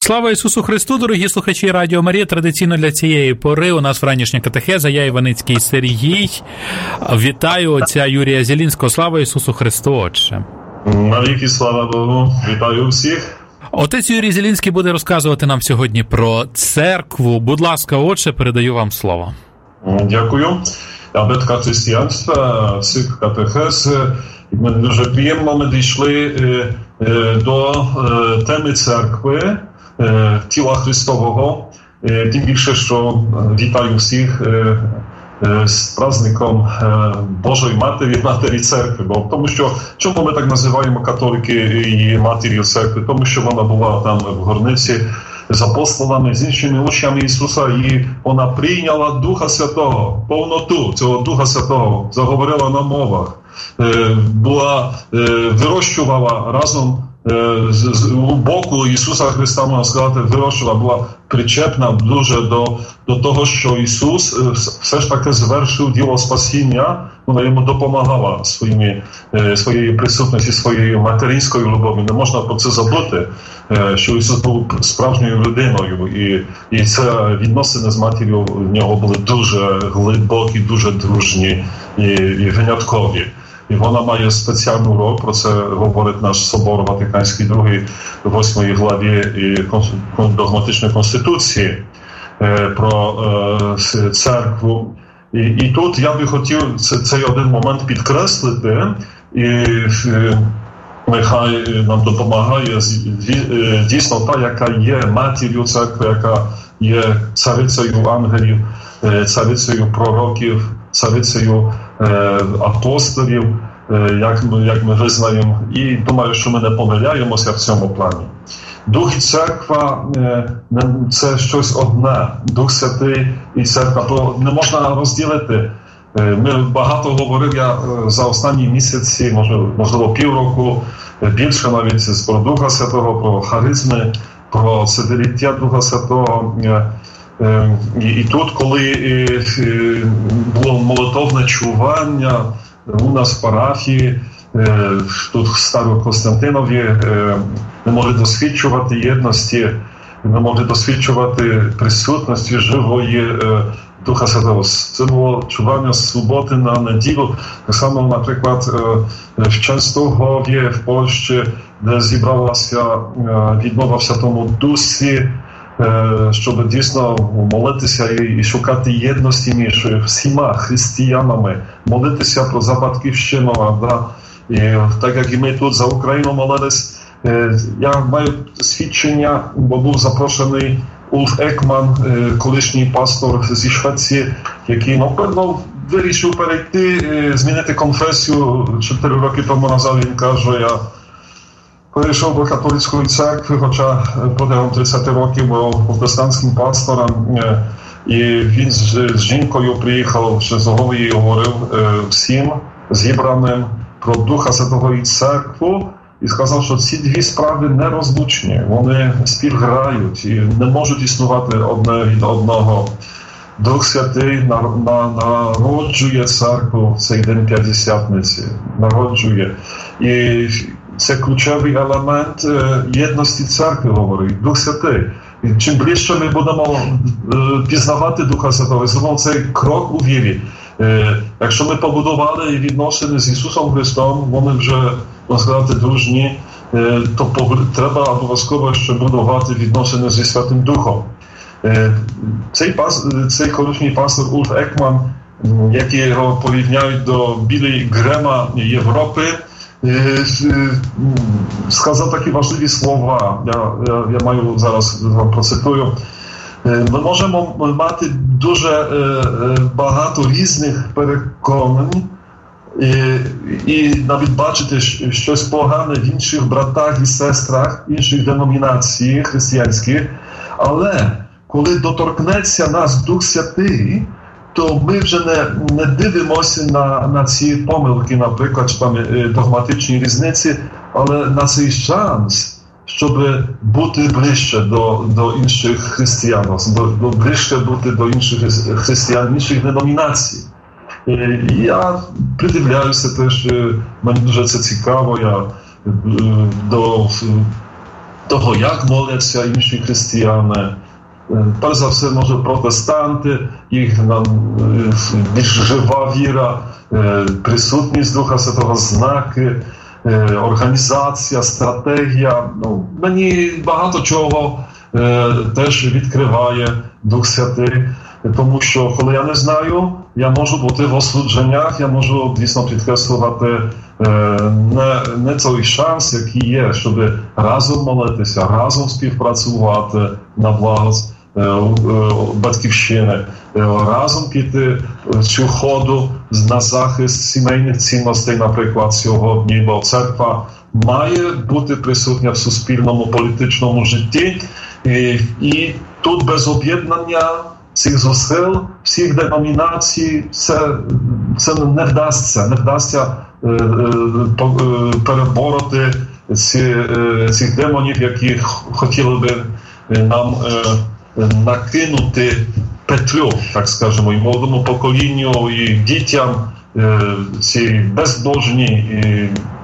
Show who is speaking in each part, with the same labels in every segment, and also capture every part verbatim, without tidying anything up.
Speaker 1: Слава Ісусу Христу, дорогі слухачі Радіо Марія. Традиційно для цієї пори у нас вранішня катехеза. Я Іваницький Сергій. Вітаю отця Юрія Зілінського. Слава Ісусу Христу, Отче.
Speaker 2: Навіки слава Богу. Вітаю всіх.
Speaker 1: Отець Юрій Зілінський буде розказувати нам сьогодні про церкву. Будь ласка, Отче, передаю вам слово.
Speaker 2: Дякую. Абетка християнства, цикл катехез. Ми дуже приємно ми дійшли до теми церкви, тіла Христового. Тим більше, що вітаю всіх з праздником Божої Матері, Матері Церкви. Бо тому що, чому ми так називаємо католики її Матір'ю Церкви? Тому що вона була там в горниці з апостолами, з іншими учнями Ісуса, і вона прийняла Духа Святого, повноту цього Духа Святого, заговорила на мовах, була, вирощувала разом з, з у боку Ісуса Христа, можна сказати, вирощувала, була причепна дуже до, до того, що Ісус все ж таки звершив діло спасіння, вона йому допомагала своїми, своєю присутністю, своєю материнською любов'ю. Не можна про це забути, що Ісус був справжньою людиною, і, і це відносини з матір'ю в нього були дуже глибокі, дуже дружні і, і виняткові. І вона має спеціальну роль, про це говорить наш Собор Ватиканський другий, в восьмій главі догматичної конституції про церкву. І, і тут я би хотів цей один момент підкреслити, і нехай нам допомагає дійсно та, яка є матір'ю церкви, яка є царицею ангелів, царицею пророків, царицею апостолів, як ми, як ми визнаємо. І думаю, що ми не помиляємося в цьому плані. Дух і церква – це щось одне. Дух Святий і церква. То не можна розділити. Ми багато говорив я за останні місяці, можливо, півроку, більше навіть про Духа Святого, про харизми, про ціліття Духа Святого. І, і тут, коли було молитовне чування у нас в парафії, тут в Старокостянтинові, ми могли досвідчувати єдності, ми могли досвідчувати присутності живої Духа Святого. Це було чування з суботи на неділю. Так само, наприклад, в Częstochowie, в Польщі, де зібралася відмова в Святому Дусі, щоб дійсно молитися і шукати єдності між всіма християнами, молитися про за Батьківщину. Да? І так як і ми тут за Україну молились, я маю свідчення, бо був запрошений Ульф Екман, колишній пастор зі Швеції, який, напевно, вирішив перейти, змінити конфесію. Чотири роки тому назад він каже, я перейшов до католицької церкви, хоча протягом тридцять років був протестантським пастором. І він з, з жінкою приїхав, ще з Голії і говорив всім зібраним про Духа Святого і церкву, і сказав, що ці дві справи нерозлучні, вони співграють і не можуть існувати одне від одного. Дух Святий на, на, народжує церкву в цей день П'ятдесятниці, народжує. І це ключовий елемент єдності церкви, говорить Дух Святий. І чим ближче ми будемо пізнавати Духа Святого, зробимо цей крок у вірі. Якщо ми побудували відносини з Ісусом Христом, вони вже, можна сказати, дружні, то треба обов'язково ще будувати відносини зі Святим Духом. Цей, пас, цей колишній пастор Ульф Екман, який його порівняють до Білі Грема Європи, сказав такі важливі слова. Я, я, я маю зараз вам процитую. Ми можемо мати дуже багато різних переконань і, і навіть бачити щось погане в інших братах і сестрах, інших деномінацій християнських, але коли доторкнеться нас Дух Святий, то ми вже не, не дивимося на, на ці помилки, наприклад, чи там догматичні різниці, але на цей шанс, щоб бути ближче до, до інших християн, до, до ближче бути до інших християн, інших деномінацій. І я придивляюся теж, мені дуже це цікаво, я до того, як моляться інші християни. Перш за все, може, протестанти, їх більш жива віра, присутність Духа Святого, знаки, організація, стратегія. Ну, мені багато чого теж відкриває Дух Святий, тому що, коли я не знаю, я можу бути в осудженнях, я можу дійсно підкреслювати не, не той шанс, який є, щоб разом молитися, разом співпрацювати на благо батьківщини, разом піти цю ходу на захист сімейних цінностей, наприклад, сьогодні, бо церква має бути присутня в суспільному політичному житті, і, і тут без об'єднання цих зусиль, всіх деномінацій, це, це не вдасться, не вдасться е, е, перебороти ці, е, цих демонів, які хотіли би нам е, накинути петлю, так скажемо, і молодому поколінню, і дітям, е, ці безбожні і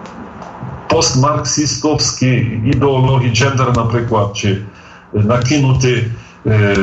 Speaker 2: постмарксистовські ідеології, джендер, наприклад, чи накинути е,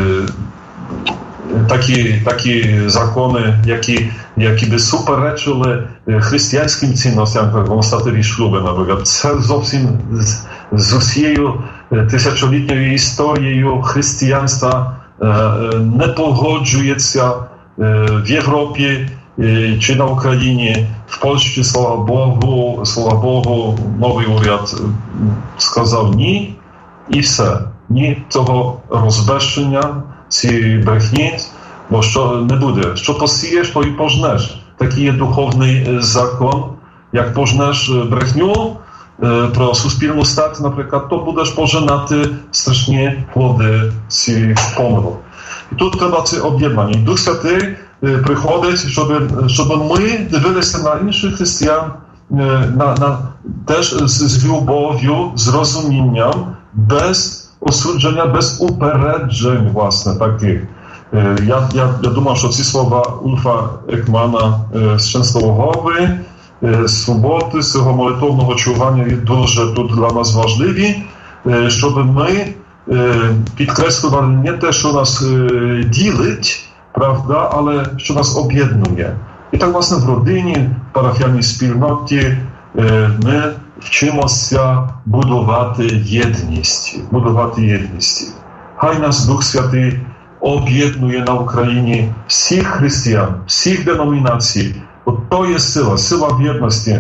Speaker 2: Такі, такі закони, які, які би суперечили християнським цінностям, як в статеві шлюби, наприклад. Це зовсім з, з усією тисячолітньою історією християнства не погоджується в Європі чи на Україні. В Польщі, слава Богу, слава Богу, новий уряд сказав ні, і все. Ні того розбещення, ці брехні, бо що не буде. Що посієш, то і пожнеш. Такий є духовний закон. Як пожнеш брехню про суспільну стать, наприклад, то будеш пожинати страшні плоди цих помилок. І тут треба це об'єднання. Дух Святий приходить, щоб, щоб ми дивилися на інших християн, на, на, теж з, з любов'ю, з розумінням, без осудження, без упереджень, власне, таких. Я, я, я думав, що ці слова Ульфа Екмана з Częstochowy, з суботи, з цього молитовного чування дуже тут для нас важливі, щоб ми підкреслювали не те, що нас ділить, правда, але що нас об'єднує. І так, власне, в родині, в парафіальній спільноті ми вчимося будувати єдність, будувати єдність. Хай нас Дух Святий об'єднує на Україні всіх християн, всіх деномінацій. От то є сила, сила в єдності.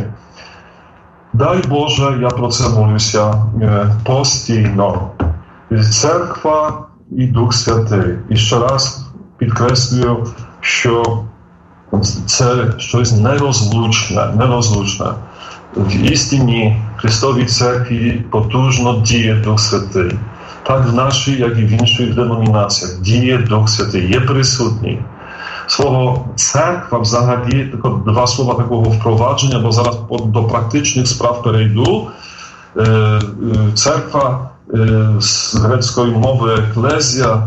Speaker 2: Дай Боже, я про це молюся постійно. Церква і Дух Святий. І ще раз підкреслюю, що це щось нерозлучне, нерозлучне. В істині Христовій Церкві потужно діє Дух Святий. Так в нашій, як і в інших деномінаціях, діє Дух Святий, є присутній. Слово «церква» взагалі, два слова такого впровадження, бо зараз до практичних справ перейду. Церква з грецької мови «еклезія»,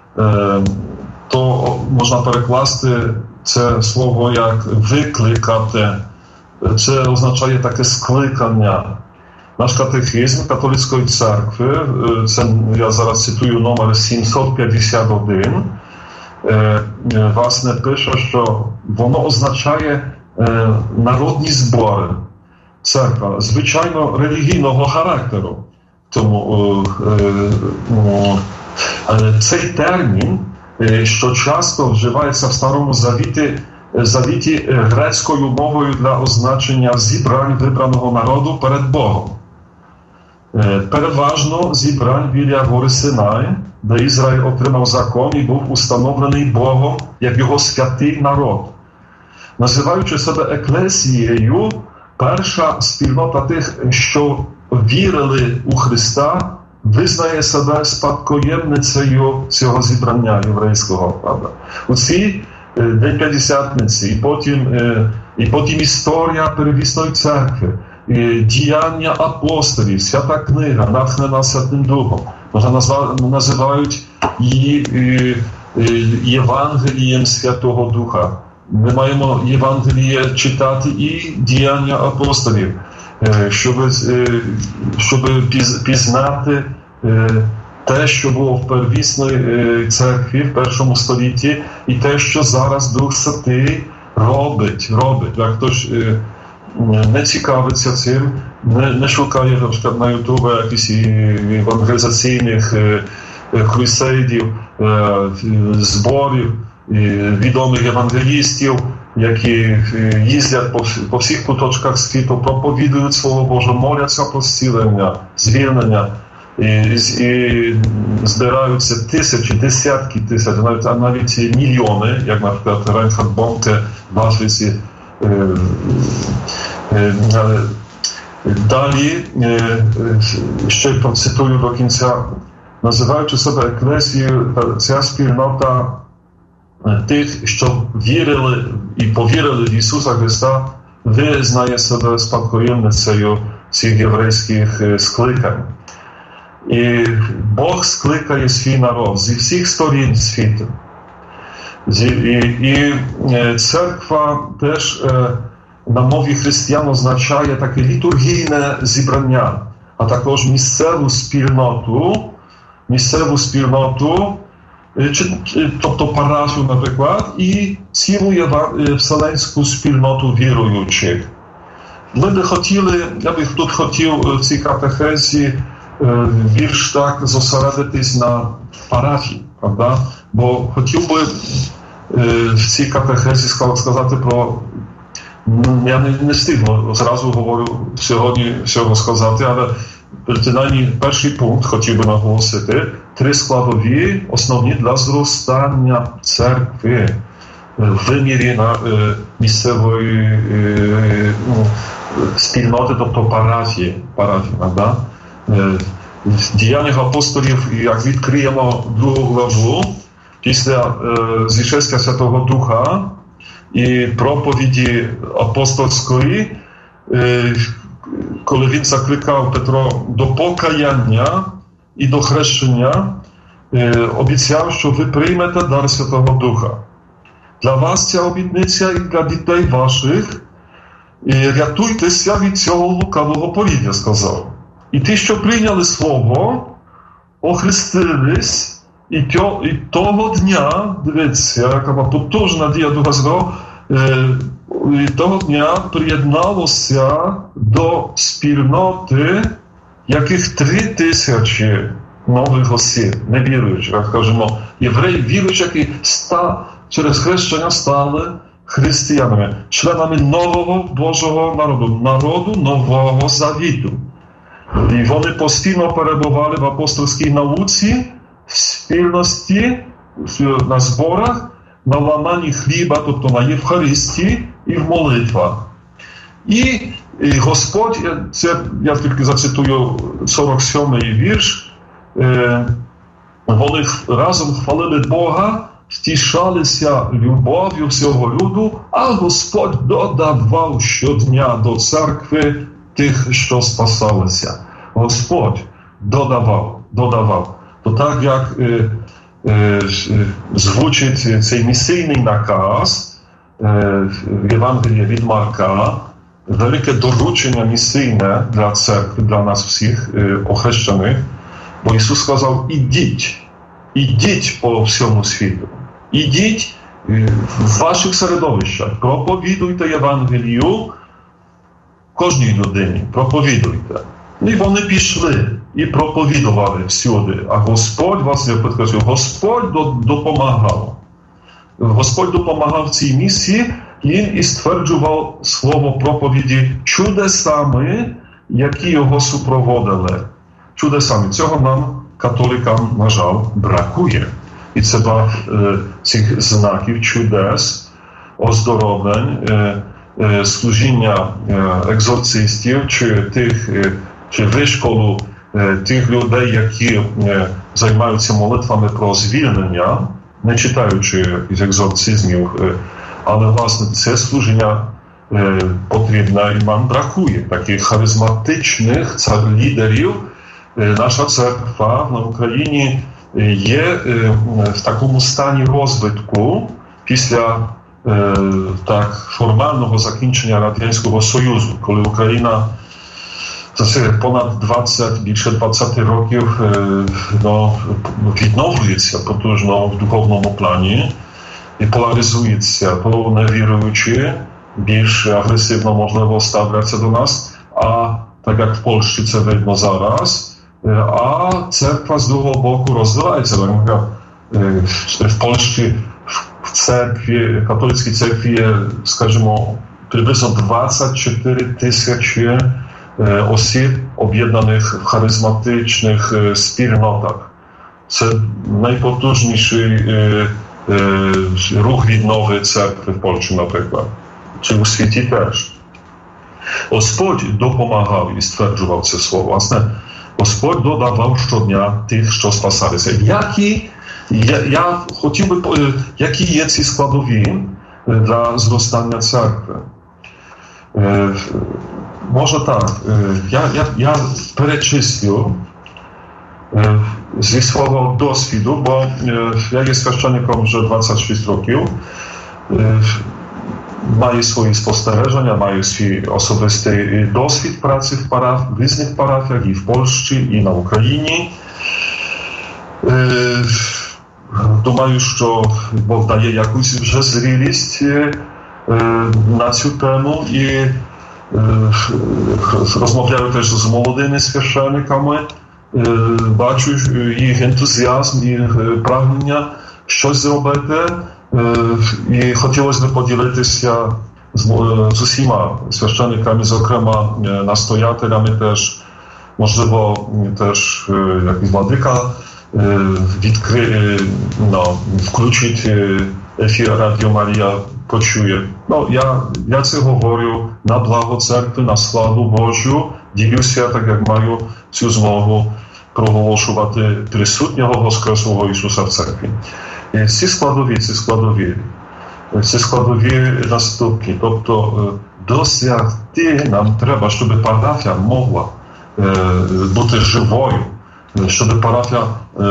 Speaker 2: то можна перекласти це слово як «викликати». Це означає таке скликання. Наш катехизм католицької церкви, це я зараз цитую номер сімсот п'ятдесят один, власне пише, що воно означає народні збори. Церква, звичайно, релігійного характеру. Тому цей термін, що часто вживається в Старому Завіті, Завіті грецькою мовою для означення зібрань вибраного народу перед Богом. Переважно зібрань біля гори Синай, де Ізраїль отримав закон і був установлений Богом як його святий народ. Називаючи себе еклесією, перша спільнота тих, що вірили у Христа, визнає себе спадкоємницею цього зібрання єврейського. Правда? У цій День П'ятдесятниці, і потім, і потім історія первісної церкви, діяння апостолів, свята книга, натхнена Святим Духом. Можна називають її Євангелієм Святого Духа. Ми маємо Євангеліє читати і діяння апостолів, щоб, щоб пізнати те, що було в первісної церкві в першому столітті, і те, що зараз Дух Святий робить, робить. Як хтось не цікавиться цим, не, не шукає, наприклад, на Ютубі якісь евангелізаційних крусейдів, зборів, відомих евангелістів, які їздять по, по всіх куточках світу, проповідують Слово Боже, моляться про зцілення, звільнення, і, і збираються тисячі, десятки тисяч, навіть, а навіть мільйони, як, наприклад, Рейнхард Бонке в Африці. Е, е, е, далі, е, ще процитую до кінця, називаючи себе еклесією, ця спільнота тих, що вірили і повірили в Ісуса Христа, визнає себе спадкоємницею цих єврейських скликань. І Бог скликає свій народ зі всіх сторін світу. І, і церква теж на мові християн означає таке літургійне зібрання, а також місцеву спільноту, місцеву спільноту, тобто парафію, наприклад, і цілу вселенську спільноту віруючих. Ми би хотіли, я би тут хотів в цій катехезі більш так зосередитись на парафії, правда? Бо хотів би в цій катехезі сказати про, я не, не встигну, зразу говорю сьогодні всього сказати, але принаймні перший пункт хотів би наголосити: три складові, основні для зростання церкви в вимірі на е, місцевої е, ну, спільноти, тобто парафії, парафії, правда? Е, в Діяннях апостолів, як відкриємо другу главу, після е, зішестя Святого Духа і проповіді апостольської, е, коли він закликав Петро до покаяння і до хрещення, е, обіцяв, що ви приймете дар Святого Духа. Для вас ця обітниця і для дітей ваших, і рятуйтеся від цього лукавого повір'я, сказав. І ті, що прийняли Слово, охрестились, і, тьо, і того дня, дивіться, яка потужна дія Духа Святого, е, і того дня приєдналося до спільноти, яких три тисячі нових осіб, невіруючих, як кажемо, євреї віруючих, які ста, через хрещення стали християнами, членами нового Божого народу, народу Нового Завіту. І вони постійно перебували в апостольській науці, в спільності, на зборах, на ламанні хліба, тобто на Євхаристії і в молитвах. І, і Господь, це я тільки зацитую сорок сьомий вірш, е, вони разом хвалили Бога, втішалися любов'ю всього люду, а Господь додавав щодня до церкви тих, що спасалися. Господь додавав, додавав. То так, як е, е, звучить цей місійний наказ е, в Євангелії від Марка, велике доручення місійне для церкви, для нас всіх е, охрещених, бо Ісус сказав: ідіть, ідіть по всьому світу, ідіть е, в ваших середовищах, проповідуйте Євангелію кожній людині, проповідуйте. І вони пішли і проповідували всюди. А Господь, вас я підкажу, Господь допомагав. Господь допомагав цій місії, він і стверджував слово проповіді чудесами, які його супроводили. Чудесами. Цього нам, католикам, на жаль, бракує. І це багато е, цих знаків, чудес, оздоровлень, е, е, служіння е, екзорцистів, чи тих, е, чи вишколу е, тих людей, які е, займаються молитвами про звільнення, не читаючи із екзорцизмів, е, але, власне, це служіння е, потрібне, і нам бракує таких харизматичних лідерів. Е, наша церква на Україні є е, в такому стані розвитку після е, так формального закінчення Радянського Союзу, коли Україна Це понад двадцять, більше двадцять років no, відновлюється потужно в духовному плані і поляризується, то невіруючі більш агресивно, можливо, ставляться до нас, а так як в Польщі це видно зараз, а церква з другого боку розвивається. В Польщі в церкві, католицькій церкві є, скажімо, приблизно двадцять чотири тисячі осіб об'єднаних в харизматичних спільнотах. Це найпотужніший рух віднови церкви в Польщі, наприклад. Чи у світі теж. Господь допомагав і стверджував це слово. Власне, Господь додавав щодня тих, що спасалися. Які, я, я хотів би, які є ці складові для зростання церкви? Е, може так, я, я, я перечислю е, зі свого досвіду, бо е, я є священником вже двадцять шість років. Е, Маю свої спостереження, маю свій особистий досвід праці в, параф, в різних парафіях і в Польщі, і на Україні. Е, думаю, що Бог дає якусь вже зрілість е, на цю тему і е, розмовляю теж з молодими священниками, е, бачу їх ентузіазм, їх прагнення щось зробити. І хотілося б поділитися з, з усіма священниками, зокрема настоятелями теж, можливо, теж якийсь владика відкри, no, включить ефір Радіо Марія, почує. No, я, я це говорю на благо церкви, на славу Божу, ділюся, так як маю цю змогу проголошувати присутнього Воскреслого Ісуса в церкві. Ці складові, ці складові, ці складові наступні. Тобто досягти нам треба, щоб парафія могла е, бути живою, щоб парафія е,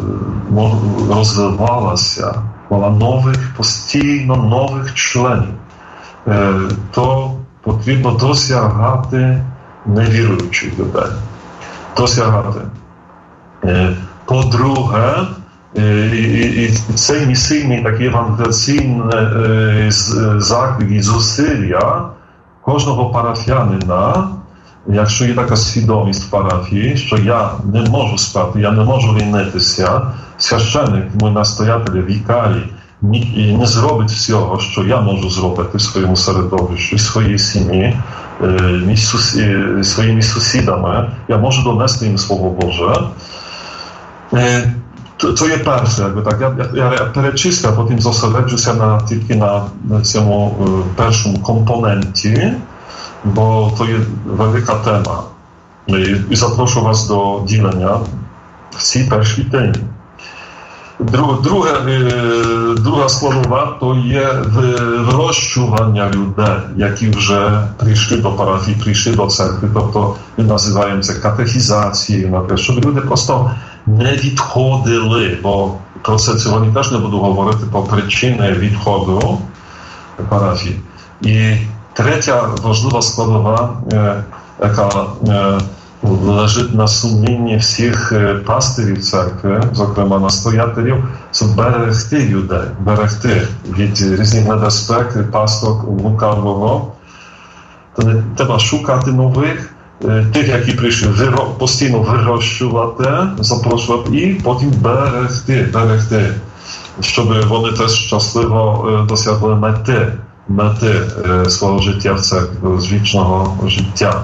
Speaker 2: розвивалася, мала нових, постійно нових членів. Е, то потрібно досягати невіруючих людей. Досягати. Е, по-друге, І, і, і цей місійний такий евангелізаційний е, заклик і зусилля кожного парафіянина, якщо є така свідомість в парафії, що я не можу спати, я не можу лінитися, священник, мій настоятель, вікарій, не, не зробить всього, що я можу зробити в своєму середовищі, в своїй сім'ї, е, сусі, своїми сусідами, я можу донести їм Слово Боже. Е, To, to je перше, jakby tak. Ja, ja, ja перечислю, а потім зосереджуся на, тільки на, на цьому е, першому компоненті, бо то є велика тема. І, і запрошу вас до ділення в цій першій темі. Друг, друге, е, друга складова то є вирощування людей, які вже прийшли до парафії, прийшли до церкви, тобто ми називаємо це катехізацією, щоб люди просто не відходили, бо про це сьогодні теж не буду говорити про причини відходу парафії. І третя важлива складова, яка лежить на сумлінні всіх пастирів церкви, зокрема настоятелів, це берегти людей, берегти від різних небезпек, пасток лукавого. То не треба шукати нових, тих, які прийшли, виро, постійно вирощувати, запрошувати і потім берегти, берегти, щоб вони теж щасливо досягли мети, мети свого життя в церкві, з вічного життя.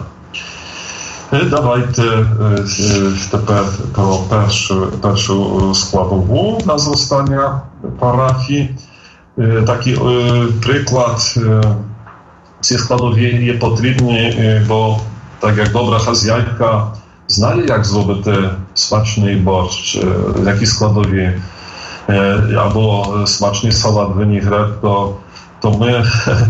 Speaker 2: Давайте тепер про першу, першу складову на зростання парафії. Такий приклад, ці складові є потрібні, бо так як добра хазяйка знає, як зробити смачний борщ, які складові, або смачний салат вінігрет, то, то ми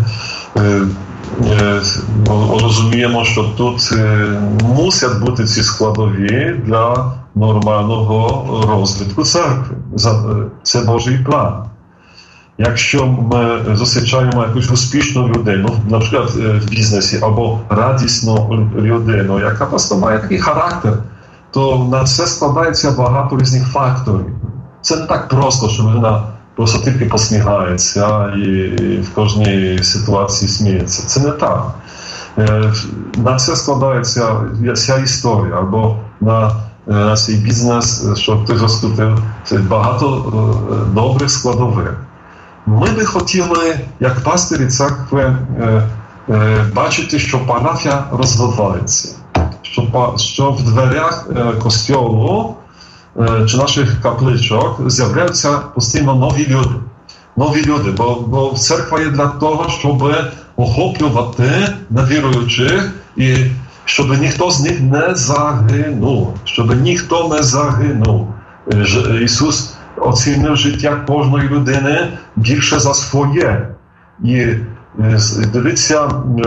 Speaker 2: розуміємо, що тут мусять бути ці складові для нормального розвитку церкви. Це Божий план. якщо ми зустрічаємо якусь успішну людину, наприклад, в бізнесі, або радісну людину, яка просто має такий характер, то на це складається багато різних факторів. Це не так просто, що людина просто тільки посміхається і в кожній ситуації сміється. Це не так. На це складається вся історія, або на, на цей бізнес, що ти розкрутив, це багато добрих складових. Ми би хотіли, як пастирі церкви, бачити, що парафія розвивається, що, що в дверях костьолу чи наших капличок з'являються постійно нові люди. Нові люди, бо, бо церква є для того, щоб охоплювати невіруючих і щоб ніхто з них не загинув, щоб ніхто не загинув. Ісус оцінив життя кожної людини більше за своє. І дивіться,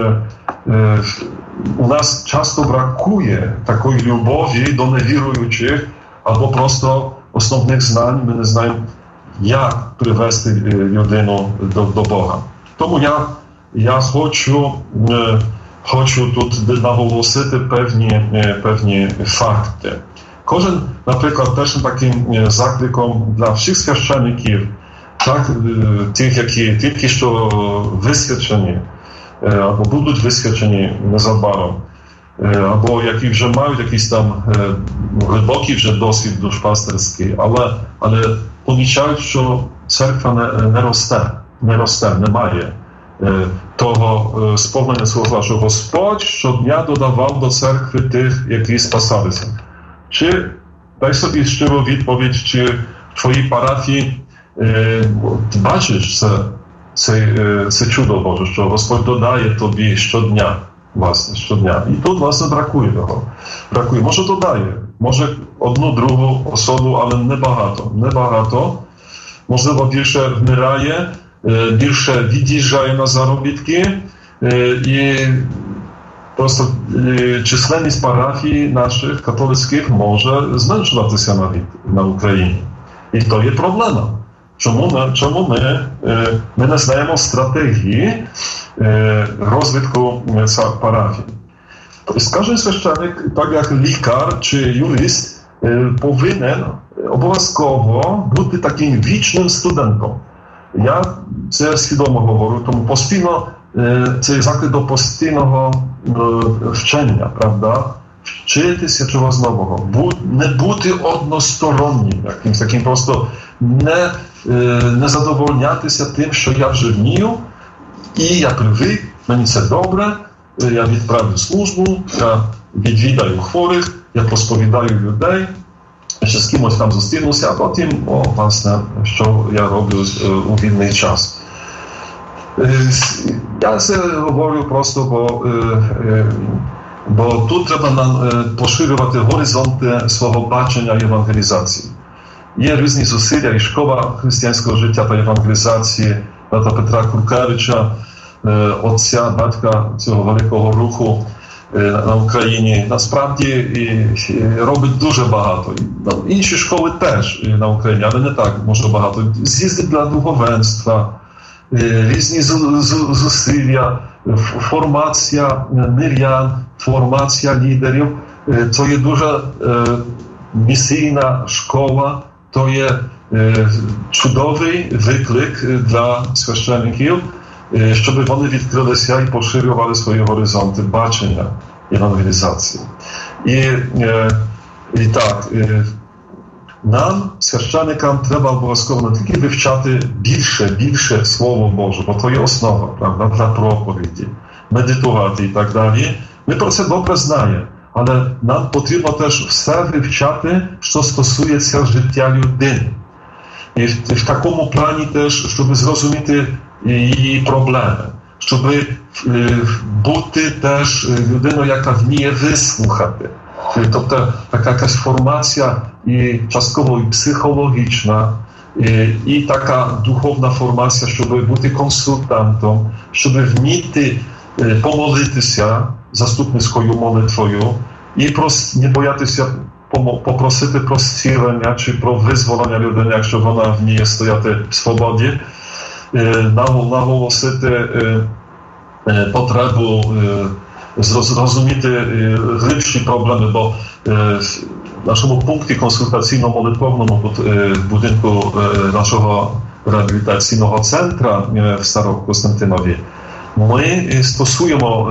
Speaker 2: у нас часто бракує такої любові до невіруючих, або просто основних знань, ми не знаємо, як привести людину до, до Бога. Тому я, я хочу, хочу тут наголосити певні, певні факти. Кожен, наприклад, першим таким закликом для всіх священиків, так, тих, які тільки що висвячені, або будуть висвячені незабаром, або які вже мають якийсь там глибокий вже досвід душпастерський, але, але помічають, що церква не, не росте, не росте, немає того сповнення слова, що Господь щодня додавав до церкви тих, які спасалися. Чи дай собі щиру відповідь, чи в твоїй парафії ти бачиш це, це, це чудо Боже, що Господь додає тобі щодня, власне, щодня. І тут, власне, бракує його. Бракує. Може, додає. Може, одну, другу особу, але небагато. Небагато. Можливо, більше вмирає, більше від'їжджає на заробітки. І просто численність парафій наших католицьких може зменшуватися навіть на Україні. І то є проблема. Чому ми, чому ми, ми не знаємо стратегії розвитку парафії? Скаже священик, так як лікар чи юрист, повинен обов'язково бути таким вічним студентом. Я це свідомо говорю, тому постійно це заклик до постійного вчення, правда? Вчитися чогось нового, не бути одностороннім, якимсь таким просто не, не задовольнятися тим, що я вже вмію, і я привик, мені це добре, я відправлю службу, я відвідаю хворих, я посповідаю людей, ще з кимось там зустрінуся, а потім, о, власне, що я роблю у вільний час. Я це говорю просто, бо, бо тут треба нам поширювати горизонти свого бачення євангелізації. Є різні зусилля, і школа християнського життя та євангелізації брата Петра Куркевича, отця, батька цього великого руху на Україні, насправді робить дуже багато. Інші школи теж на Україні, але не так може багато. З'їзди для духовенства, різні зусилля, формація мирян, формація лідерів. Це є дуже місійна школа, то є чудовий виклик для священиків, щоб вони відкрилися і поширювали свої горизонти бачення евангелізації. І, і так, нам, священикам, треба обов'язково не тільки вивчати більше, більше Слово Боже, бо то є основа, правда, для проповіді, медитувати і так далі. Ми про це добре знаємо, але нам потрібно теж все вивчати, що стосується життя людини. І в, в такому плані теж, щоб зрозуміти її проблеми, щоб бути теж людиною, яка вміє вислухати. Тобто така якась формація і частково і психологічна, і, і така духовна формація, щоб бути консультантом, щоб вміти помолитися заступницькою молитвою і прос, не боятися попросити про зцілення чи про визволення людини, якщо вона вміє стояти в свободі. наголосити потребу зрозуміти глибші проблеми, бо в нашому пункті консультаційно-молитовному в будинку нашого реабілітаційного центру в Старокостянтинові ми стосуємо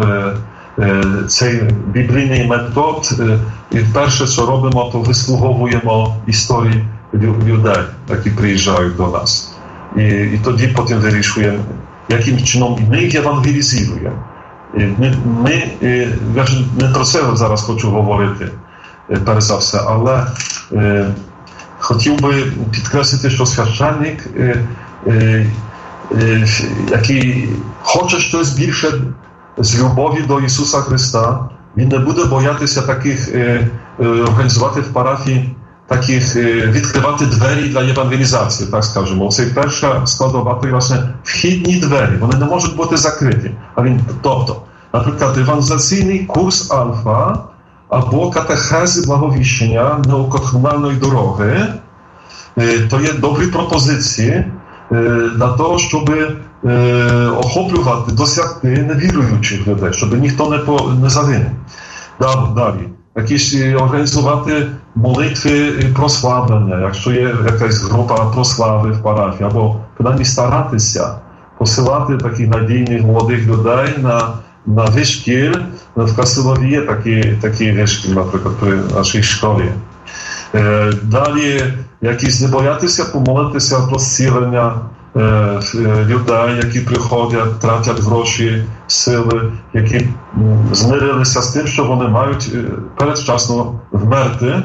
Speaker 2: цей біблійний метод, і перше, що робимо, то вислуховуємо історії людей, які приїжджають до нас. І, і тоді потім вирішуємо, яким чином ми їх евангелізуємо. Ми, ми, я ж не про це зараз хочу говорити, перш за все, але е, хотів би підкреслити, що священник, е, е, е, який хоче щось більше з любові до Ісуса Христа, він не буде боятися таких, е, е, організувати в парафії, таких, е, відкривати двері для евангелізації, так скажемо. Це перша складова, то власне вхідні двері, вони не можуть бути закриті. А він, тобто, наприклад, евангелізаційний курс Альфа або катехези благовіщення неокатехумальної дороги, то є добрі пропозиції для того, щоб охоплювати, досягти невіруючих людей, щоб ніхто не, по, не загинув. Далі. Якісь організувати молитви прославлення, якщо є якась група прослави в парафії, або принаймні старатися посилати таких надійних молодих людей на на вишкіл. В Касилові є такі, такі вишкіл, наприклад, при нашій школі. Е, далі, якісь не боятися помолитися про зцілення е, людей, які приходять, тратять гроші, сили, які м, змирилися з тим, що вони мають передчасно вмерти.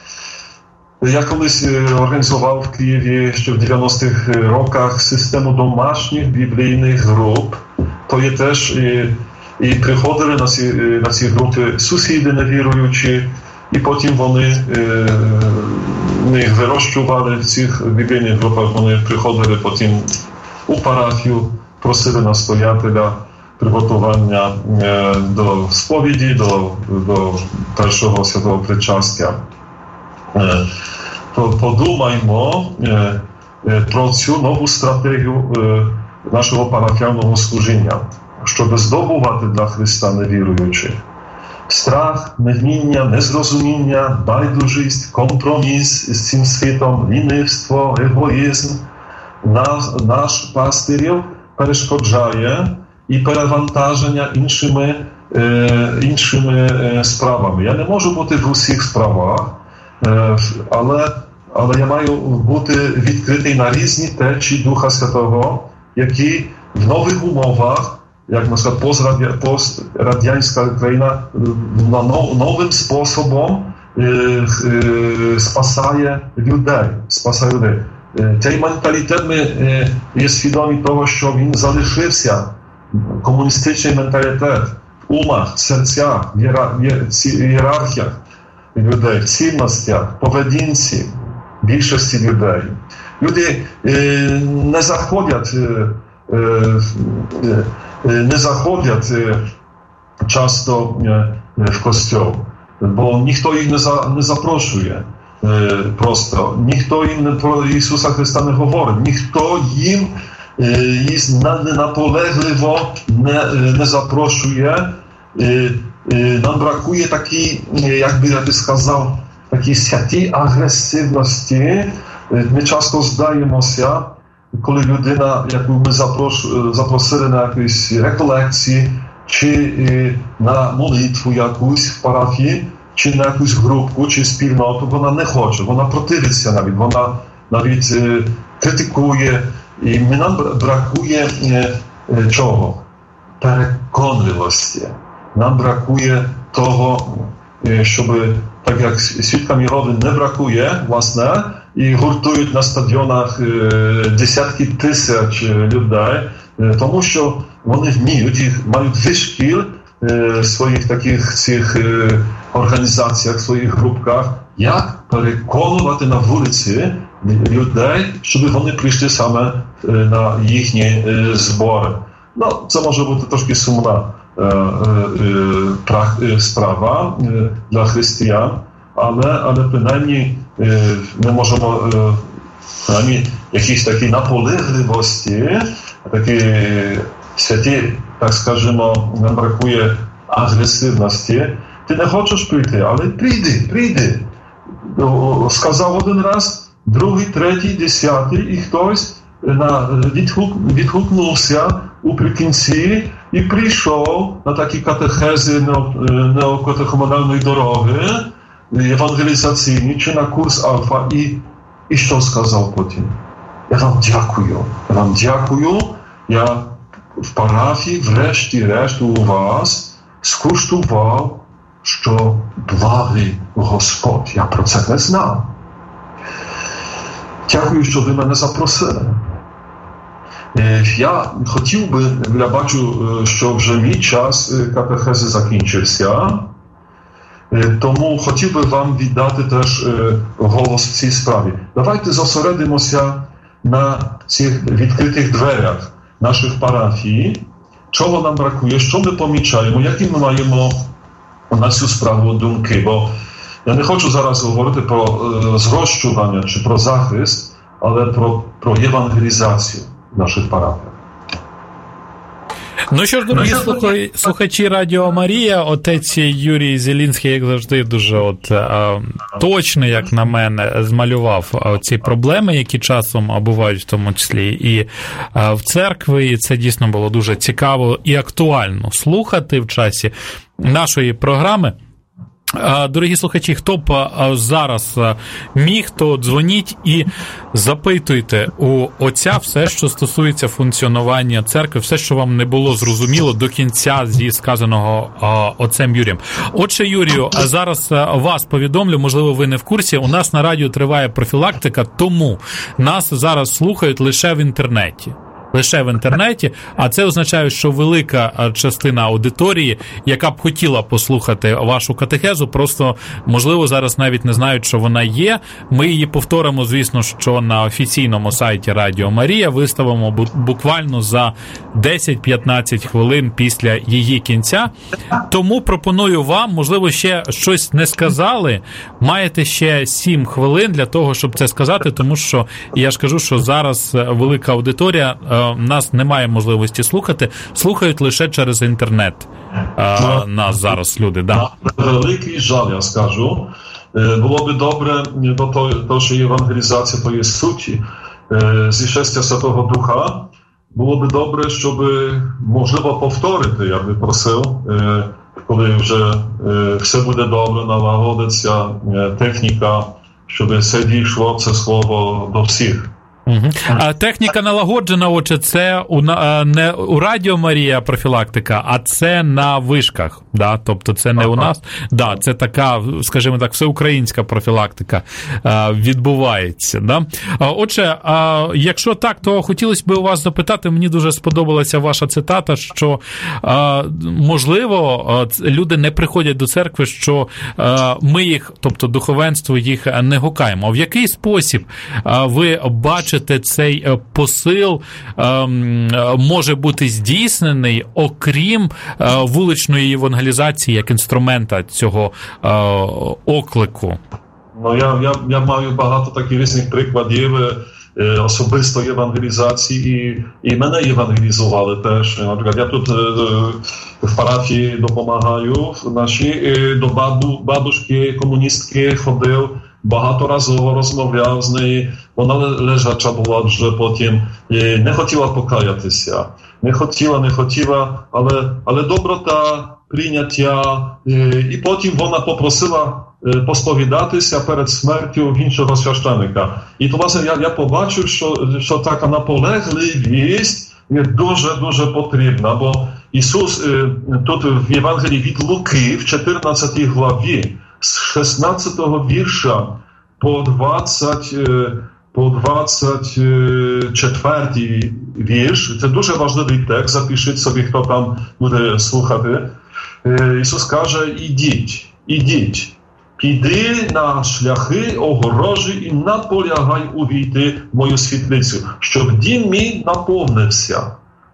Speaker 2: Я колись організував в Києві ще в дев'яностих роках систему домашніх біблійних груп. То є теж і І приходили на ці, на ці групи сусіди невіруючі, і потім вони е, їх вирощували в цих біблійних групах, вони приходили потім у парафію, просили настоятеля приготування е, до сповіді, до, до першого святого причастя. Е, то подумаймо е, е, про цю нову стратегію е, нашого парафіального служіння, щоб здобувати для Христа невіруючих. Страх, невміння, незрозуміння, байдужість, компроміс з цим світом, лінивство, егоїзм наш, наш пастирів перешкоджає і перевантаження іншими, е, іншими е, справами. Я не можу бути в усіх справах, е, але, але я маю бути відкритий на різні течії Духа Святого, які в нових умовах, як, наприклад, пострадянська країна новим способом е, е, спасає людей. Спасає людей. Е, цей менталітет ми е, є свідомі того, що він залишився, комуністичний менталітет в умах, в серцях, в ієрархіях людей, в цінностях, поведінці більшості людей. Люди е, не заходять е, е, не заходять часто в костьол, бо ніхто їх не, за, не запрошує просто, ніхто їм про Ісуса Христа не говорить, ніхто їм їх наполегливо не, не запрошує. Нам бракує такій, як би я би сказав, такій святій агресивності. Ми часто здаємося, коли людина, яку ми запросили на якісь реколекції, чи на молитву якусь в парафії, чи на якусь групку, чи спільноту, вона не хоче, вона противиться навіть, вона навіть е, критикує. І нам бракує е, чого? Переконливості. Нам бракує того, е, щоб, так як свідкам Єгови не бракує, власне, і гуртують на стадіонах е, десятки тисяч людей, е, тому що вони вміють, їх мають вишкіл в своїх таких цих е, організаціях, в своїх групках, як переконувати на вулиці людей, щоб вони прийшли саме е, на їхні е, збори. Ну, це може бути трошки сумна е, е, е, справа е, для християн, але, але принаймні е, ми можемо е, Ani jakiejś takiej napolegliwości, takiej святі, так скажемо, нам бракує агресивності. Ти не хочеш прийти, але прийди, прийди. Сказав один раз, другий, третій, десятий, і хтось відгук, відгукнувся уприкінці і прийшов на такі катехези неокатехомональної дороги, евангелізаційні, чи на курс Альфа, і, і що сказав потім? Я вам дякую, я вам дякую, я в парафії, врешті-решт, у вас скуштував, що благий Господь. Я про це не знав. Дякую, що ви мене запросили. Я хотів би, я бачу, що вже мій час катехези закінчився, тому хотів би вам віддати теж голос в цій справі. Давайте зосередимося на цих відкритих дверях наших парафій, чого нам бракує, що ми помічаємо, які ми маємо на цю справу думки. Бо я не хочу зараз говорити про зрощування чи про захист, але про, про євангелізацію наших парафій.
Speaker 1: Ну що ж, дорогі слухачі, слухачі Радіо Марія, отець Юрій Зелінський, як завжди, дуже от, а, точно, як на мене, змалював ці проблеми, які часом бувають в тому числі і а, в церкві, і це дійсно було дуже цікаво і актуально слухати в часі нашої програми. Дорогі слухачі, хто б зараз міг, то дзвоніть і запитуйте у отця все, що стосується функціонування церкви, все, що вам не було зрозуміло до кінця зі сказаного отцем Юрієм. Отже, Юрію, зараз вас повідомлю, можливо, ви не в курсі, у нас на радіо триває профілактика, тому нас зараз слухають лише в інтернеті. Лише в інтернеті, а це означає, що велика частина аудиторії, яка б хотіла послухати вашу катехезу, просто, можливо, зараз навіть не знають, що вона є. Ми її повторимо, звісно, що на офіційному сайті Радіо Марія виставимо буквально за десять-п'ятнадцять хвилин після її кінця. Тому пропоную вам, можливо, ще щось не сказали, маєте ще сім хвилин для того, щоб це сказати, тому що, я ж кажу, що зараз велика аудиторія, нас немає можливості слухати, слухають лише через інтернет а, нас зараз люди. Да.
Speaker 2: Великий жаль, я скажу. Було би добре, бо то, то, що євангелізація то є суті, зішестя Святого Духа, було би добре, щоб, можливо, повторити, я би просив, коли вже все буде добре, налагодиться техніка, щоб все дійшло, це слово до всіх.
Speaker 1: Угу. А техніка налагоджена, отже, це у, не у Радіо Марія профілактика, а це на вишках, да? Тобто це не ага. у нас, да, це така, скажімо так, всеукраїнська профілактика а, відбувається. Да? А, отже, а, якщо так, то хотілося б у вас запитати, мені дуже сподобалася ваша цитата, що, а, можливо, люди не приходять до церкви, що а, ми їх, тобто духовенство їх не гукаємо. А в який спосіб а, ви бачите, цей посил ем, може бути здійснений, окрім е, вуличної евангелізації як інструмента цього е, оклику?
Speaker 2: Ну, я, я, я маю багато таких різних прикладів е, особисто євангелізації, і, і мене євангелізували теж. Наприклад, я тут е, в парафії допомагаю, наші, е, до бабу, бабушки комуністки ходив, багаторазово розмовляв з нею, вона лежача була вже потім, не хотіла покаятися, не хотіла, не хотіла, але, але доброта, прийняття, і потім вона попросила посповідатися перед смертю іншого священника. І то, власне, я, я побачив, що, що така наполегливість є дуже-дуже потрібна, бо Ісус тут в Євангелії від Луки в чотирнадцятій главі з шістнадцятого вірша по двадцять, по двадцять четвертий вірш, це дуже важливий текст, запишіть собі, хто там буде слухати. Ісус каже, ідіть, ідіть, піди на шляхи огорожі і наполягай увійти в мою світлицю, щоб дім мій наповнився.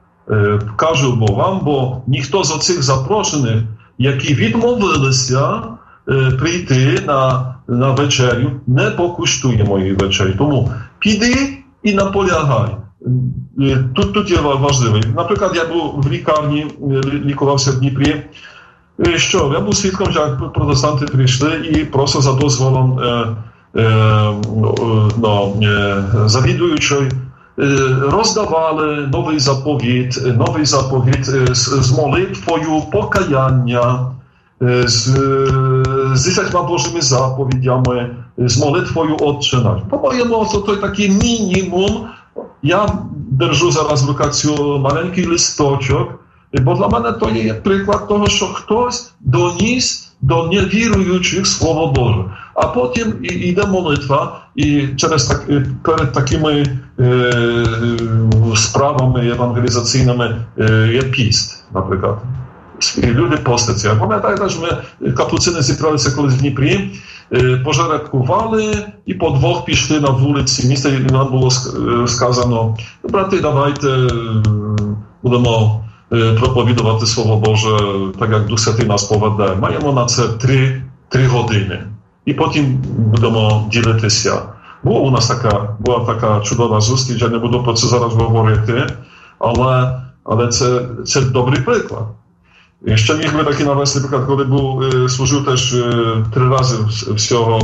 Speaker 2: Кажу бо вам, бо ніхто з оцих запрошених, які відмовилися прийти на, на вечерю, не покуштує моєї вечері. Тому піди і наполягай. Тут, тут є важливо. Наприклад, я був в лікарні, лікувався в Дніпрі. Що, я був свідком, як протестанти прийшли і просто за дозволом е, е, no, е, завідуючої роздавали новий заповіт, новий заповіт з, з молитвою покаяння, з, з десятьма Божими заповідями, з молитвою Отче наш. По-моєму, то той такий мінімум. Я держу зараз в руках цю маленький листочок, бо для мене то є приклад того, що хтось доніс до невіруючих Слово Боже. А потім йде молитва, і через так, перед такими е, справами евангелізаційними е, є піст, наприклад. І люди постяться. Я пам'ятаю, що ми капуцини зібралися колись в Дніпрі, е, пожертвували і по двох пішли на вулиці міста, і нам було сказано: брати, давайте будемо проповідувати Слово Боже, так як Дух Святий нас поведе. Маємо на це три, три години. І потім будемо ділитися. Була у нас така, була така чудова зустріч, я не буду про це зараз говорити, але, але це, це добрий приклад. І ще міг би такий навести приклад, коли був, служив теж три рази всього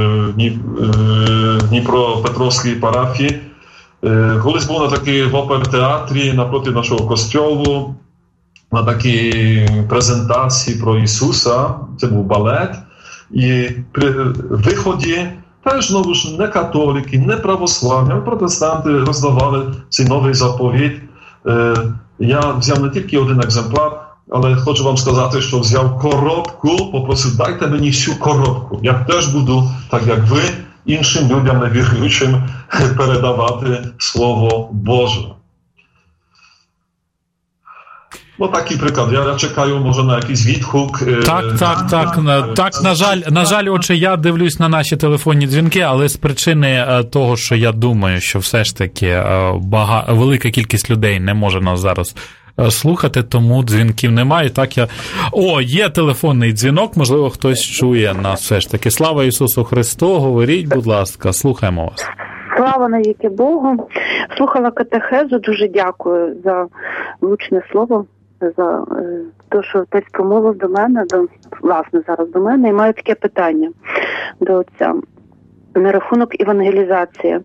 Speaker 2: в Дніпропетровській парафії. Колись був на такий в опер-театрі напроти нашого костьолу, на такій презентації про Ісуса, це був балет, і при виході теж, знову ж, не католики, не православні, а протестанти роздавали цей новий заповіт. Я взяв не тільки один екземпляр, але хочу вам сказати, що взяв коробку, попросив: дайте мені всю коробку. Я теж буду, так як ви, іншим людям невіруючим передавати Слово Боже. Ну, такий приклад. Я чекаю, може, на якийсь відгук.
Speaker 1: Так, так, так. Так, на жаль, на жаль, отже, я дивлюсь на наші телефонні дзвінки, але з причини того, що я думаю, що все ж таки бага... велика кількість людей не може нас зараз слухати, тому дзвінків немає. Так я... О, є телефонний дзвінок, можливо, хтось чує нас все ж таки. Слава Ісусу Христу, говоріть, будь ласка, слухаємо вас.
Speaker 3: Слава навіки Богу. Слухала катехезу, дуже дякую за влучне слово, за те, що отець промовив до мене, до, власне, зараз до мене, і маю таке питання до отця на рахунок евангелізації.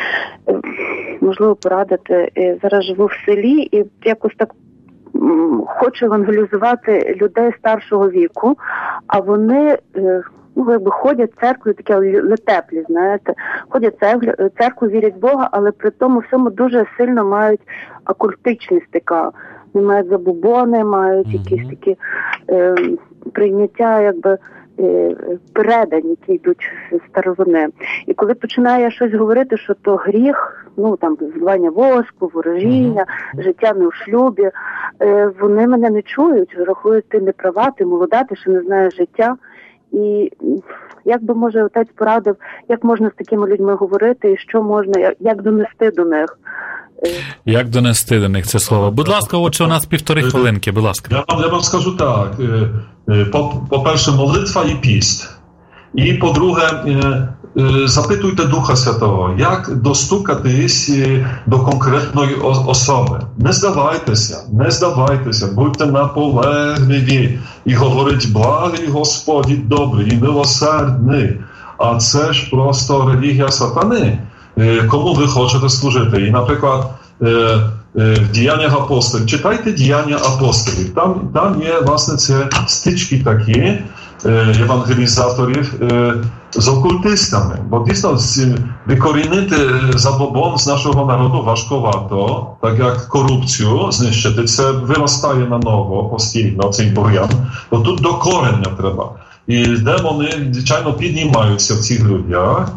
Speaker 3: Можливо, порадити. Зараз живу в селі і якось так хочу евангелізувати людей старшого віку, а вони, ну, якби ходять в церкву, такі летеплі, знаєте, ходять в церкву, вірять в Бога, але при тому всьому дуже сильно мають окультичність така. Вони мають забобони, мають mm-hmm. якісь такі е, прийняття, якби, е, передані, які йдуть з старовини. І коли починаю я щось говорити, що то гріх, ну, там, зливання воску, ворожіння, mm-hmm. життя не у шлюбі, е, вони мене не чують, рахують: ти не права, ти молода, ти ще не знаєш життя. І як би, може, отець порадив, як можна з такими людьми говорити, і що можна, як донести до них.
Speaker 1: Як донести до них це слово? Будь ласка, отже, у нас півтори хвилинки, будь ласка.
Speaker 2: Я вам, я вам скажу так. По-перше, молитва і піст. І, по-друге, запитуйте Духа Святого, як достукатись до конкретної особи. Не здавайтеся, не здавайтеся, будьте наполегливі і говорить: благий Господь, добрий і милосердний. А це ж просто релігія сатани. Кому ви хочете служити? І, наприклад, в Діяннях апостолів. Читайте Діяння апостолів. Там, там є, власне, ці стички такі евангелізаторів з окультистами. Бо дійсно викорінити забобон з нашого народу важковато, так як корупцію знищити, це виростає на ново постійно, цей бур'ян. Бо тут до корення треба. І демони, звичайно, піднімаються в цих людях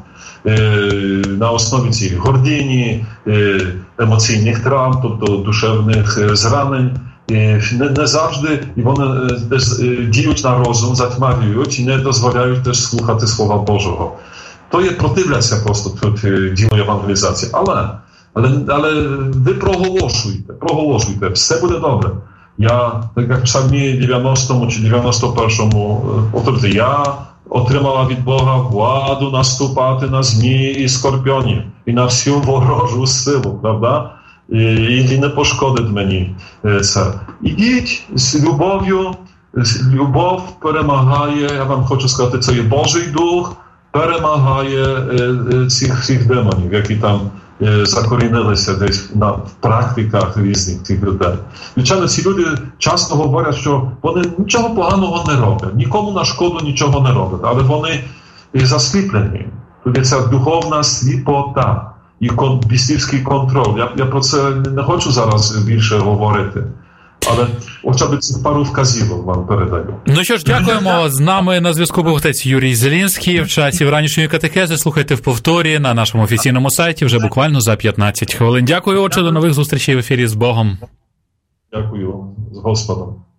Speaker 2: на основі цієї гордині, емоційних травм, тобто душевних зранень. Не, не завжди і вони діють на розум, затьмарюють і не дозволяють теж слухати Слова Божого. То є противляться просто тут ділу евангелізації. Але, але, але ви проголошуйте, проголошуйте, все буде добре. Я, так як в Псалмі дев'яностому чи дев'яносто першому, повторюйте, я отримала від Бога владу наступати на змії і скорпіонів, і і на всю ворожу силу, правда? І не пошкодить мені це. Ідіть з любов'ю, любов перемагає, я вам хочу сказати, це є Божий Дух, перемагає цих, цих демонів, які там закорінилися десь на в практиках різних цих людей. Звичайно, ці люди часто говорять, що вони нічого поганого не роблять, нікому на шкоду нічого не роблять, але вони засліплені. Тут є ця духовна сліпота і кон, бісівський контроль. Я, я про це не хочу зараз більше говорити. Але хоча б цих пару вказівок вам передаю.
Speaker 1: Ну що ж, дякуємо. З нами на зв'язку був отець Юрій Зелінський. В часі вранішньої катехези слухайте в повторі на нашому офіційному сайті вже буквально за п'ятнадцять хвилин. Дякую, отче, до нових зустрічей в ефірі з Богом.
Speaker 2: Дякую, з Господом.